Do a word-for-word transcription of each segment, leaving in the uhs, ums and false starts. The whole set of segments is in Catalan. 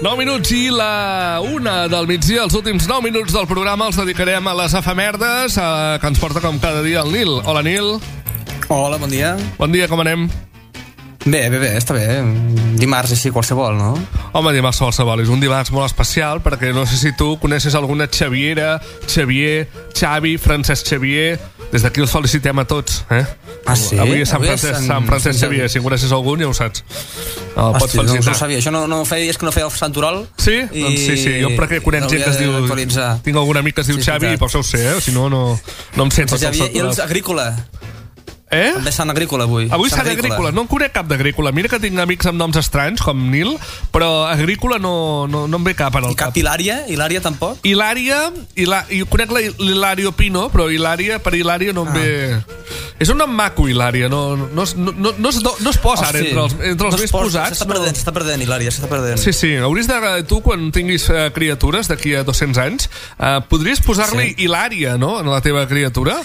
nou minuts i la una del migdia. Els últims nou minuts del programa els dedicarem a les efemèrdes, eh, que ens porta com cada dia el Nil. Hola, Nil. Hola, bon dia. Bon dia, com anem? Bé, bé, bé, està bé. Dimarts així qualsevol, no? Home, dimarts qualsevol. És un dimarts molt especial perquè no sé si tu coneixes alguna Xaviera, Xavier, Xavi, Francesc Xavier. Des d'aquí els felicitem a tots, eh? Ah, sí? Avui és Sant Avui és Francesc, Sant- Sant Francesc Sant Xavier. Si en coneixes algun ja ho saps. El Hosti, pots no, no felicitar. ho sabia. Això no, no feia dies que no feia el Santoral. Sí? Doncs sí, sí. Jo perquè conec gent que es diu... d'actualitzar. Tinc algun amic que es diu Sí, Xavi i veritat. per això ho sé, eh? Si no, no, no em sento Ja tot havia, I els Santoral. Agrícola. Eh? També Sant Agrícola avui. Avui Sant Agrícola. No en conec cap d'Agrícola. Mira que tinc amics amb noms estranys, com Nil, però Agrícola no, no, no em ve cap en el I cap cap. Hilària? Hilària tampoc? Hilària, Hilà... jo conec la l'Hilario Pino, però Hilària, per Hilària no em Ah. ve... És un nom maco, Hilària, no, no, no, no, no, no, es, no es posa ara Hosti, entre els, entre els no es més posa, posats. S'està perdent, s'està perdent, Hilària, s'està perdent. Sí, sí, hauries de... Tu, quan tinguis eh, criatures d'aquí a dos-cents anys, eh, podries posar-li Sí. Hilària, no?, en la teva criatura?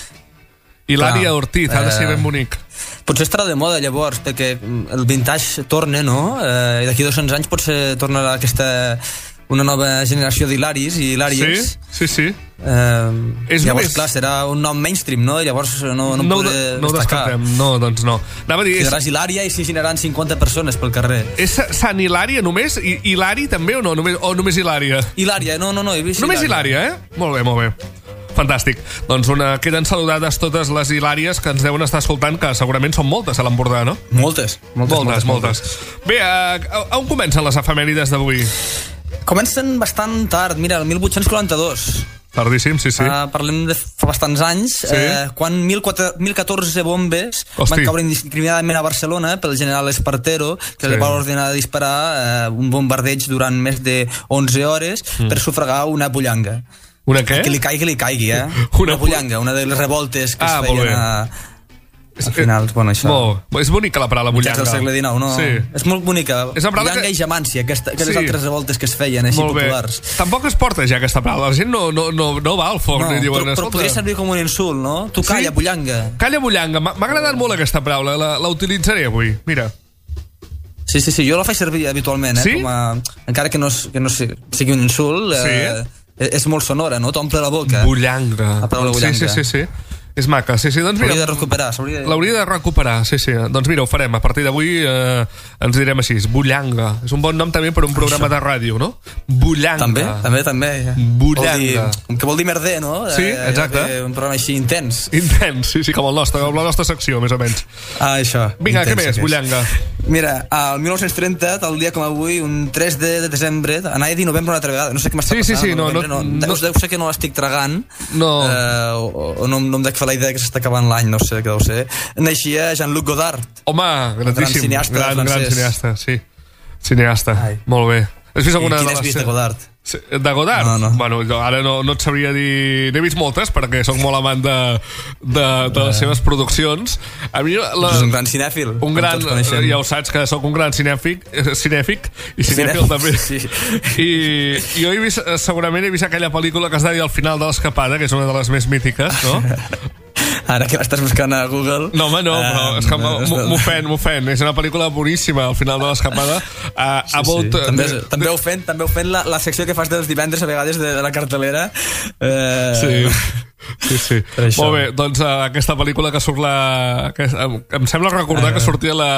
Hilària Clar, Ortiz, ha de ser eh, ben bonic. Potser estarà de moda llavors, perquè el vintage torna, no? Eh, I d'aquí dos-cents anys potser tornarà aquesta... una nova generació d'Hilaris i Hilàries. Sí, sí, sí. Eh, És llavors, només- clar, serà un nom mainstream, no? Llavors no, no, No, no no, podré no ho destacar. descartem, no, doncs no. Anava a dir, és, Quedaràs Hilària i s'hi generaran cinquanta persones pel carrer. és Sant Hilària només? I Hilari també o no? Només, o només Hilària? Hilària, no, no, no, he vist Només Hilària, eh? Molt bé, molt bé. Fantàstic. Doncs una, queden saludades totes les Hilàries que ens deuen estar escoltant, que segurament són moltes a l'Empordà, no? Moltes, moltes, Moltes, moltes. Bé, a, a on comencen les efemèrides d'avui? Comencen bastant tard, mira, el mil vuit-cents quaranta-dos. Tardíssim, sí, sí. Uh, parlem de fa bastants anys, Sí. eh, quan mil catorze bombes Hosti. van caure indiscriminadament a Barcelona pel general Espartero, que Sí. li va ordenar disparar eh, un bombardeig durant més de onze hores mm. per sufragar una bullanga. Una què? Que li caigui, li caigui, eh? Una Una bullanga, una de les revoltes que Ah, es molt feien bé. a... Al final, bueno, això... Molt. És bonica la paraula Mitjans bullanga. del segle dinou, no? Sí. És molt bonica. És una paraula Bullanga que- i Jamància, aquesta, aquelles Sí. altres revoltes que es feien així Molt bé. populars. Tampoc es porta ja aquesta paraula. La gent no, no, no, no va al forn No, i diuen... però, però "Escolta, podria servir com un insult, no? Tu calla, Sí? bullanga. Calla bullanga. M'ha m'ha agradat molt aquesta paraula. La, la utilitzaré avui. Mira. Sí, sí, sí, jo la faig servir habitualment, eh? Sí? Com a, encara que no, és- que no sé- sigui un insult, eh, és molt sonora, no? T'omple la boca. Bullanga. La paraula Sí, sí, bullanga. sí, sí. És maca. Sí, sí, doncs mira... S'hauria de recuperar, s'hauria de... L'hauria de recuperar, sí, sí. Doncs mira, ho farem. A partir d'avui eh, ens direm així. Bullanga. És un bon nom també per un programa Això. de ràdio, no? Bullanga. També, també, també. Bullanga. Vol dir, que vol dir merder, no? Sí, exacte. Eh, un programa així intens. Intens, sí, sí, com el nostre, com la nostra secció, més o menys. Ah, això. Vinga, què intens, més? aquest. Bullanga. Mira, al mil nou-cents trenta, tal dia com avui, un tres de desembre, anava a dir novembre una altra vegada, no sé què m'està Sí, sí, passant. sí, no, novembre, no, no, no. Deu, deu ser que no l'estic tragant, No. eh, o, o no, no em dec fer la idea que s'està acabant l'any, no sé què deu ser. Naixia Jean-Luc Godard. Home, grandíssim. cineasta gran, gran francès. cineasta, sí. Cineasta, Ai. molt bé. Has vist I alguna quin de has les... vist de Godard? Sí, de Godard? No, no. Bueno, jo ara no, no et sabria dir... N'he vist moltes, perquè sóc molt amant de, de, de les seves produccions. A mi... La, És un gran cinèfil. un com gran, tots coneixem. ja ho saps que sóc un gran cinèfic, eh, cinèfic i cinèfil Cinèfil, també. sí. I, i jo he vist, eh, segurament he vist aquella pel·lícula que es deia El final de l'escapada, que és una de les més mítiques, no? Ara que l'estàs buscant a Google... No, home, no, però eh, és que m'ho- és- m'ofèn, m'ofèn. És una pel·lícula boníssima, al final de l'escapada. Uh, Sí, sí. També, també ho fent, també ho fent la, la secció que fas dels divendres a vegades de, de la cartelera. Eh, Sí. Sí, sí. Per això. Molt bé, doncs uh, aquesta pel·lícula que surt la... Que, em, em sembla recordar que sortia la...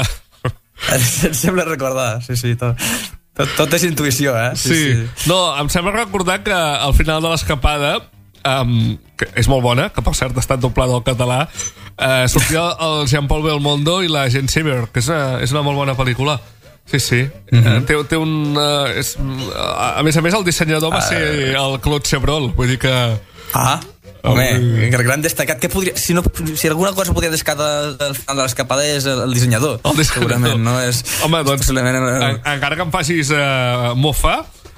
Em sembla recordar, sí, sí. Tot, tot, tot és intuïció, eh? Sí, sí. No, em sembla recordar que al final de l'escapada, um, que és molt bona, que per cert ha estat doblada al català, uh, sortia el Jean-Paul Belmondo i la Jane Seymour, que és una, és una molt bona pel·lícula. Sí, sí. Uh -huh. té, té un... Uh, és, a més a més, el dissenyador va ser el Claude Chabrol, vull dir que... Ah, home, el gran destacat. Que podria, si, no, si alguna cosa podria destacar del final de l'escapada és el, el dissenyador. El dissenyador. Segurament, no? És, Home, doncs, possiblement, en, encara que em facis uh, mofa,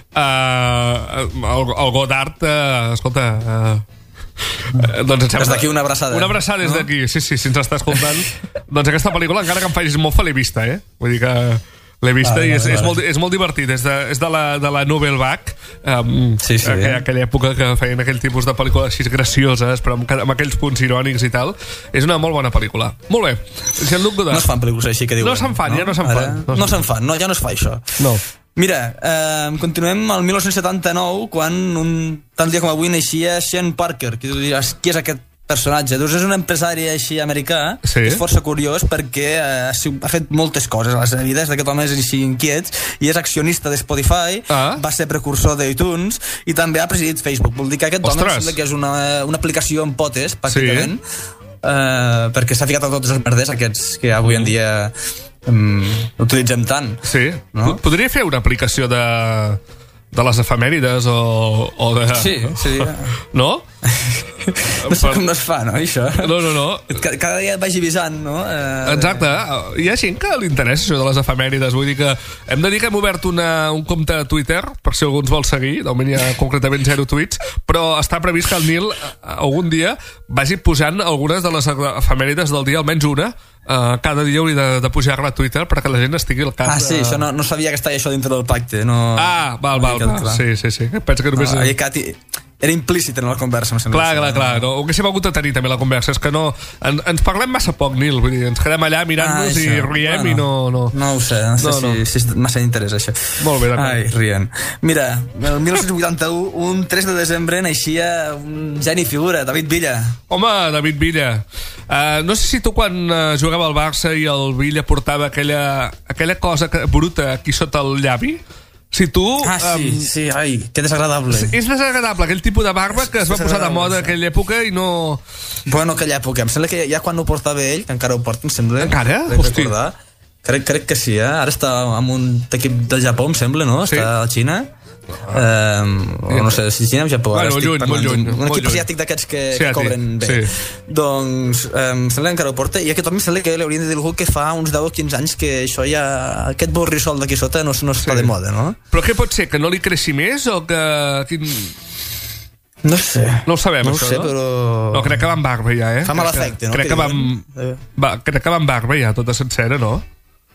uh, el, el Godard, uh, escolta... Uh, Uh, doncs des d'aquí una abraçada. Una abraçada des no? d'aquí, sí, sí, si ens està escoltant. Doncs aquesta pel·lícula, encara que em facis mofa, l'he vista, eh? Vull dir que l'he vista vale, i és, vale, és, vale. molt, és molt divertit. És de, és de, la, de la Nouvelle Vague, um, sí, sí. aquella, aquella època que feien aquell tipus de pel·lícules així gracioses, però amb, amb aquells punts irònics i tal. És una molt bona pel·lícula. Molt bé. Jean-Luc Godard. No es fan pel·lícules així que diuen. No se'n fan, no? ja no se'n Ara, fan. No, no se'n fan, no, ja no es fa això. No. Mira, eh, continuem al dinou setanta-nou, quan un tal dia com avui naixia Sean Parker, que tu diràs, qui és aquest personatge? Doncs és un empresari així americà, sí. que és força curiós perquè eh, ha fet moltes coses a la seva vida, des d'aquest home és així inquiet, i és accionista de Spotify, ah. va ser precursor d'iTunes i també ha presidit Facebook. Vol dir que aquest Ostres. home sembla que és una, una aplicació en potes, pràcticament, sí. eh, perquè s'ha ficat a tots els merders aquests que avui en dia um, utilitzem tant. Sí, no? Podria fer una aplicació de... de les efemèrides o, o de... Sí, sí. No? No sé com no es fa, no, això? No, no, no. Cada dia et vagi avisant, no? Eh... Exacte. Hi ha gent que li interessa això de les efemèrides. Vull dir que hem de dir que hem obert una, un compte a Twitter, per si algú ens vol seguir. De moment hi ha concretament zero tuits, però està previst que el Nil algun dia vagi posant algunes de les efemèrides del dia, almenys una. Uh, cada dia hauria de, de pujar-la a Twitter perquè la gent estigui al cap. Ah, sí, de... això no, no sabia que estava això dintre del pacte. No... Ah, val, val, val. Sí, sí, sí. Penso que només... No, Cati... Era implícit en la conversa, em sembla. Clar, clar, clar. No, ho haguéssim hagut de tenir també la conversa. És que no... En, ens parlem massa poc, Nil. Vull dir, ens quedem allà mirant-nos ah, i riem bueno, i no, no... No ho sé, no sé no, si, no. si és massa interès, això. Molt bé, d'acord. Ai, rient. Mira, el dinou vuitanta-u, un tres de desembre, naixia un geni figura, David Villa. Home, David Villa. Uh, no sé si tu quan uh, jugava al Barça i el Villa portava aquella, aquella cosa que, bruta aquí sota el llavi. Si tu... Ah, sí, um, sí, ai, que desagradable. És desagradable, aquell tipus de barba que es va posar de moda en aquella època i no... Bueno, aquella època, em sembla que ja quan ho portava ell, que encara ho porta, em sembla... Encara? Hosti. Crec, crec que sí, eh? Ara està amb un equip del Japó, em sembla, no? Sí. Està a la Xina. Um, o no sé, si Xina o Japó. Bueno, lluny, molt lluny. Un equip asiàtic d'aquests que, sí, que cobren bé. Sí. Doncs, um, sembla que encara ho porta, i aquest home em sembla que li haurien de dir algú que fa uns deu o quinze anys que això ja... Aquest borrissol d'aquí sota no, no està sí. de moda, no? Però què pot ser? Que no li creixi més o que... Quin... No sé. No ho sabem, no això, sé, no? però... No, crec que va amb barba ja, eh? Fa mal efecte, no? Crec que, que va amb... Va, crec que va amb barba ja, tota sencera, no?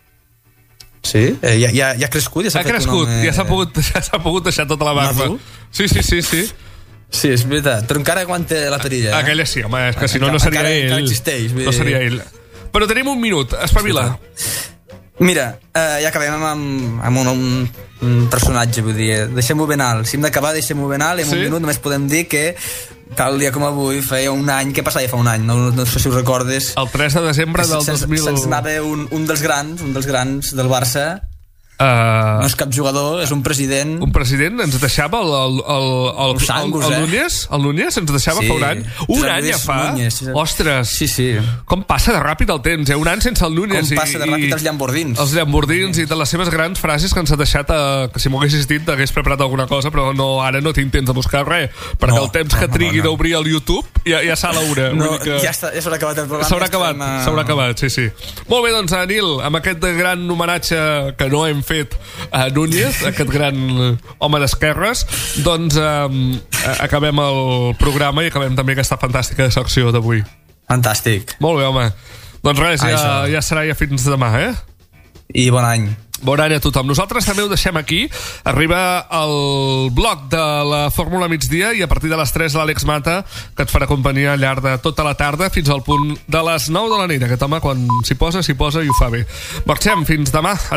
Sí? Eh, ja, ja, ja ha crescut? Ja s'ha ha crescut, home... ja s'ha pogut, ja pogut deixar tota la barba. Sí, sí, sí, sí. Sí, és veritat, però encara aguanta la perilla. Eh? Aquella sí, home, és que si no, no seria encara, ell. Encara existeix. No seria ell. Però tenim un minut, espavila. Mira, eh, ja acabem amb, amb un, un, un personatge, vull dir, deixem-ho ben alt. Si hem d'acabar, deixem-ho ben alt, i en sí? un minut només podem dir que tal dia com avui, feia un any, què passava fa un any? No, no sé si ho recordes. El tres de desembre del dos mil... Se'ns anava un, un dels grans, un dels grans del Barça. Uh, no és cap jugador, és un president. Un president ens deixava el, el, el, el, el, Sangus, el, el eh? Núñez el Núñez ens deixava sí. fa un any un Josep any ja fa Núñez, sí. Ostres, sí, sí. com passa de ràpid el temps, eh? Un any sense el Núñez com passa de ràpid els llambordins els llambordins sí. i de les seves grans frases que ens ha deixat eh, que si m'ho haguessis dit t'hagués preparat alguna cosa, però no, ara no tinc temps de buscar res, perquè no, el temps que trigui no, no, no. d'obrir el YouTube ja, ja s'ha l'hora no, que... ja, està, ja s'haurà acabat el programa s'haurà acabat, a... s'haurà acabat, sí, sí. Molt bé, doncs, Nil, amb aquest gran homenatge que no hem fet a Núñez, aquest gran home d'esquerres, doncs eh, acabem el programa i acabem també aquesta fantàstica secció d'avui. Fantàstic. Molt bé, home. Doncs res, ja, ja serà ja fins demà, eh? I bon any. Bon any a tothom. Nosaltres també ho deixem aquí. Arriba el bloc de la Fórmula Migdia i a partir de les tres l'Àlex Mata, que et farà companyia al llarg de tota la tarda fins al punt de les nou de la nit. Aquest home, quan s'hi posa, s'hi posa i ho fa bé. Marxem. Fins demà.